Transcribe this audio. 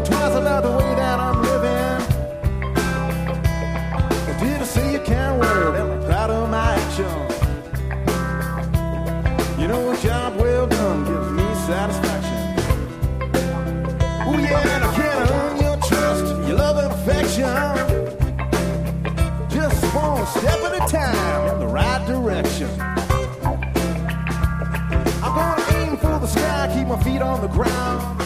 think twice about the way that I'm living. Did I say a kind word? Am I proud of my action? You know, a job well done gives me satisfaction. Oh yeah, and I can't earn your trust, your love and affection. Just one step at a time in the right direction. I'm gonna aim for the sky, keep my feet on the ground.